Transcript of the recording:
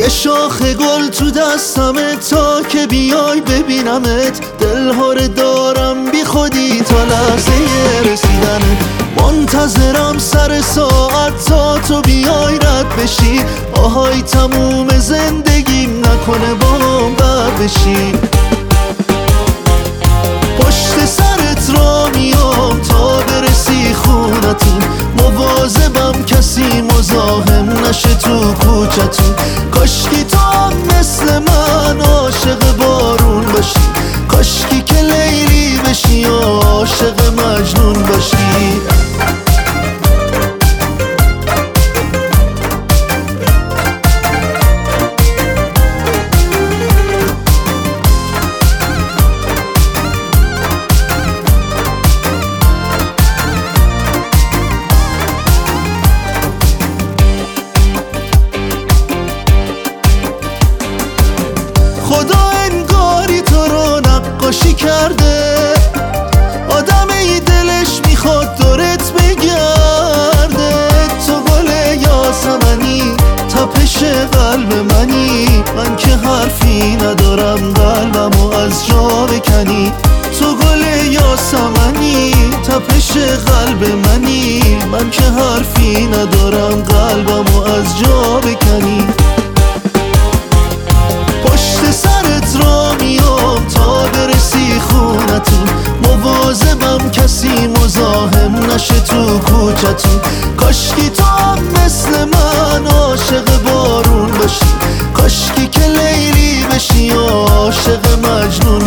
یه شاخ گل تو دستمه تا که بیای ببینمت، دلهاره دارم بی خودی تا لحظه رسیدنت. منتظرم سر ساعت تا تو بیای رد بشی، آهای تموم زندگیم نکنه با هم بر بشی. پشت سرت را میام تا برسی خونتون، مواظبم کسی مزاحم نشه تو کوچتون. کاشکی تو هم مثل من عاشق بارون باشی، کاشکی که لیلی بشی و عاشق مجنون باشی. خدا انگاری تو رو نقاشی کرده، آدم ای دلش میخواد دورت بگرده. تو گل یاسمنی، تپش قلب منی، من که حرفی ندارم قلبمو از جا بکنی. تو گل یاسمنی، تپش قلب منی، من که حرفی ندارم قلبمو از جا بکنی. پشت سرت را میام تا برسی خونتون، مواظبم کسی مزاحم نشه تو کوچتون. کاشکی تو هم مثل من عاشق بارون باشی، کاشکی که لیلی بشی و عاشق مجنون